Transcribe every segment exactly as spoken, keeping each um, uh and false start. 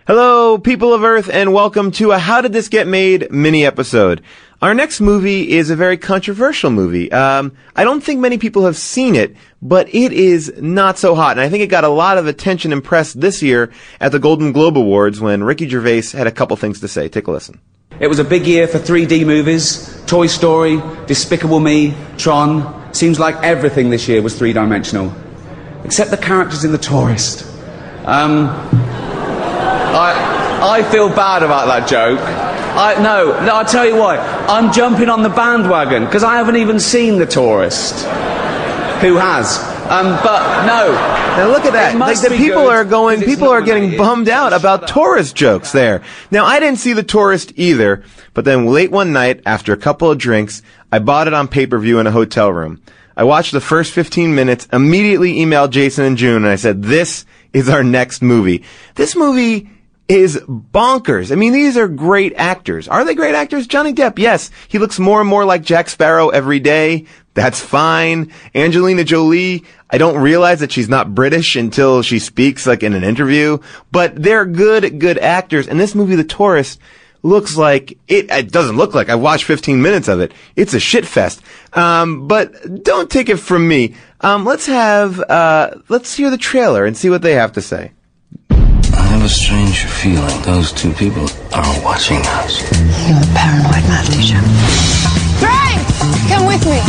Hello, people of Earth, and welcome to a How Did This Get Made mini episode. Our next movie is a very controversial movie. Um, I don't think many people have seen it, but it is not so hot, and I think it got a lot of attention and press this year at the Golden Globe Awards when Ricky Gervais had a couple things to say. Take a listen. It was a big year for three D movies. Toy Story, Despicable Me, Tron. Seems like everything this year was three-dimensional. Except the characters in The Tourist. Um... I, I feel bad about that joke. I, no, no, I'll tell you why. I'm jumping on the bandwagon, because I haven't even seen The Tourist. Who has? Um, but, no. Now look at that. Like, the people are going, people are getting bummed out about tourist jokes there. Now, I didn't see The Tourist either, but then late one night, after a couple of drinks, I bought it on pay-per-view in a hotel room. I watched the first fifteen minutes, immediately emailed Jason and June, and I said, this is our next movie. This movie is bonkers. I mean, these are great actors. Are they great actors? Johnny Depp, yes. He looks more and more like Jack Sparrow every day. That's fine. Angelina Jolie, I don't realize that she's not British until she speaks, like, in an interview. But they're good, good actors. And this movie, The Tourist, looks like, it, it doesn't look like, I watched fifteen minutes of it. It's a shit fest. Um, but don't take it from me. Um, let's have, uh, let's hear the trailer and see what they have to say. I have a strange feeling those two people are watching us. You're the paranoid math teacher. Frank! Come with me.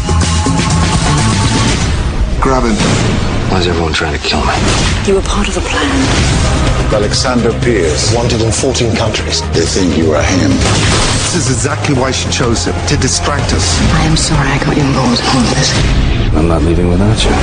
Grab him. Why is everyone trying to kill me? You were part of the plan. Alexander Pierce. Wanted in fourteen countries. They think you are him. This is exactly why she chose him, to distract us. I am sorry I got you involved in all of this. I'm not leaving without you.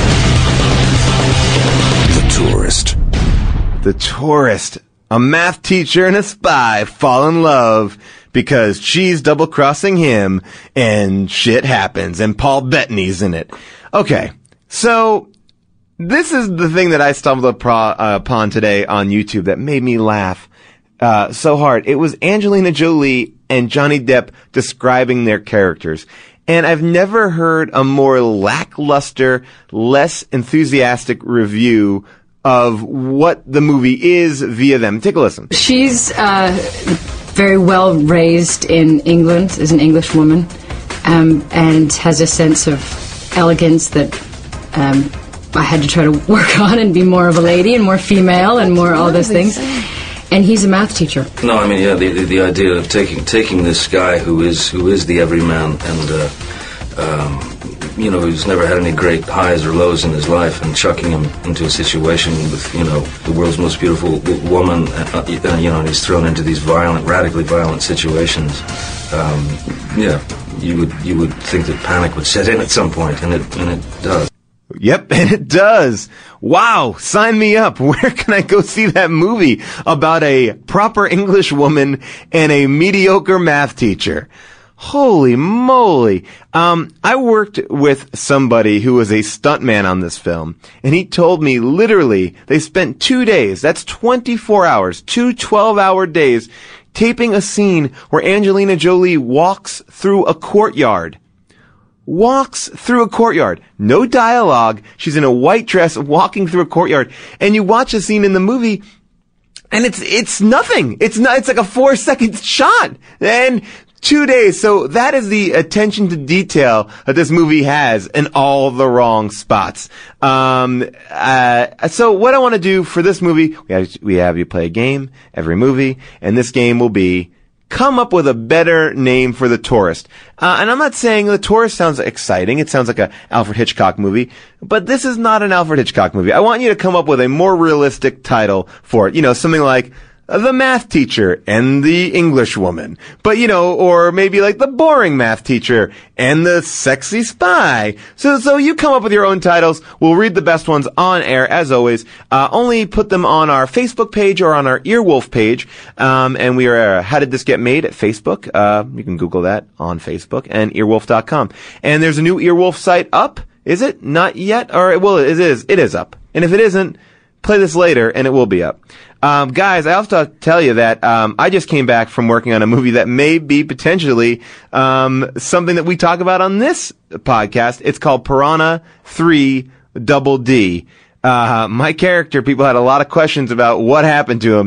The Tourist. The Tourist. A math teacher and a spy fall in love because she's double-crossing him and shit happens and Paul Bettany's in it. Okay, so this is the thing that I stumbled upon today on YouTube that made me laugh uh, so hard. It was Angelina Jolie and Johnny Depp describing their characters. And I've never heard a more lackluster, less enthusiastic review of what the movie is via them. Take a listen. She's uh, very well raised in England, as an English woman, um, and has a sense of elegance that um, I had to try to work on and be more of a lady and more female and more all those things. And he's a math teacher. No, I mean, yeah, the, the the idea of taking taking this guy who is who is the everyman and uh, um, you know, who's never had any great highs or lows in his life, and chucking him into a situation with, you know, the world's most beautiful woman, uh, you know, and he's thrown into these violent, radically violent situations. Um, yeah, you would you would think that panic would set in at some point, and it and it does. Yep, and it does. Wow, sign me up. Where can I go see that movie about a proper English woman and a mediocre math teacher? Holy moly. Um, I worked with somebody who was a stuntman on this film, and he told me literally they spent two days, that's twenty-four hours, two twelve-hour days, taping a scene where Angelina Jolie walks through a courtyard. Walks through a courtyard. No dialogue. She's in a white dress walking through a courtyard. And you watch a scene in the movie, and it's, it's nothing. It's not, it's like a four second shot. And two days. So that is the attention to detail that this movie has in all the wrong spots. Um, uh, so what I want to do for this movie, we have, we have you play a game every movie, and this game will be come up with a better name for The Tourist. Uh, and I'm not saying The Tourist sounds exciting. It sounds like a Alfred Hitchcock movie, but this is not an Alfred Hitchcock movie. I want you to come up with a more realistic title for it. You know, something like The Math Teacher and the English Woman. But, you know, or maybe like The Boring Math Teacher and the Sexy Spy. So, so you come up with your own titles. We'll read the best ones on air, as always. Uh, only put them on our Facebook page or on our Earwolf page. Um, and we are, uh, How Did This Get Made at Facebook. Uh, you can Google that on Facebook, and earwolf dot com. And there's a new Earwolf site up. Is it? Not yet? Or, well, it is. It is up. And if it isn't, play this later and it will be up. Um, guys, I have to tell you that um, I just came back from working on a movie that may be potentially um, something that we talk about on this podcast. It's called Piranha three Double D. Uh, my character, people had a lot of questions about what happened to him,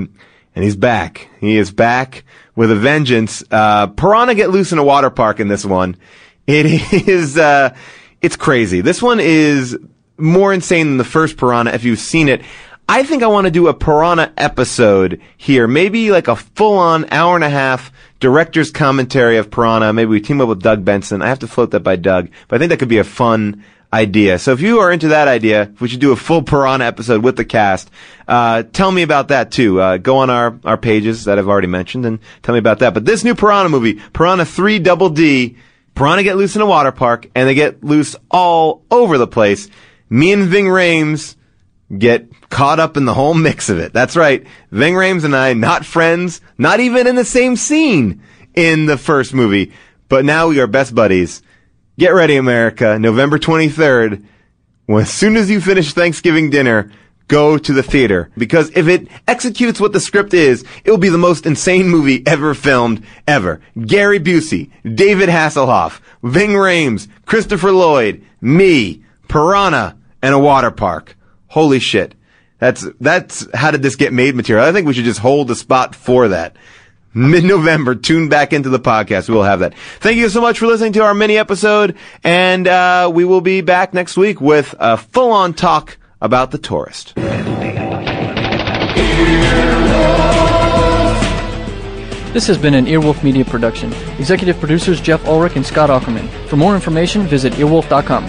And he's back. He is back with a vengeance. Uh, piranha get loose in a water park in this one. It is, uh, it's crazy. This one is more insane than the first Piranha if you've seen it. I think I want to do a Piranha episode here. Maybe like a full-on hour and a half director's commentary of Piranha. Maybe we team up with Doug Benson. I have to float that by Doug, but I think that could be a fun idea. So if you are into that idea, if we should do a full Piranha episode with the cast, uh, tell me about that too. Uh, go on our, our pages that I've already mentioned and tell me about that. But this new Piranha movie, Piranha three Double D, Piranha get loose in a water park, and they get loose all over the place. Me and Ving Rhames get caught up in the whole mix of it. That's right. Ving Rhames and I, not friends, not even in the same scene in the first movie, but now we are best buddies. Get ready, America. November twenty-third, when, as soon as you finish Thanksgiving dinner, go to the theater. Because if it executes what the script is, it will be the most insane movie ever filmed, ever. Gary Busey, David Hasselhoff, Ving Rhames, Christopher Lloyd, me, Piranha, and a water park. Holy shit. That's, that's how did this get made material. I think we should just hold the spot for that. Mid-November, tune back into the podcast. We will have that. Thank you so much for listening to our mini episode, and uh, we will be back next week with a full-on talk about The Tourist. This has been an Earwolf Media production. Executive producers Jeff Ulrich and Scott Ackerman. For more information, visit earwolf dot com.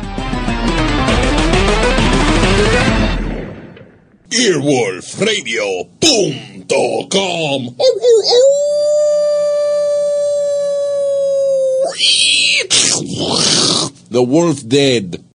earwolf radio punto com. The wolf dead.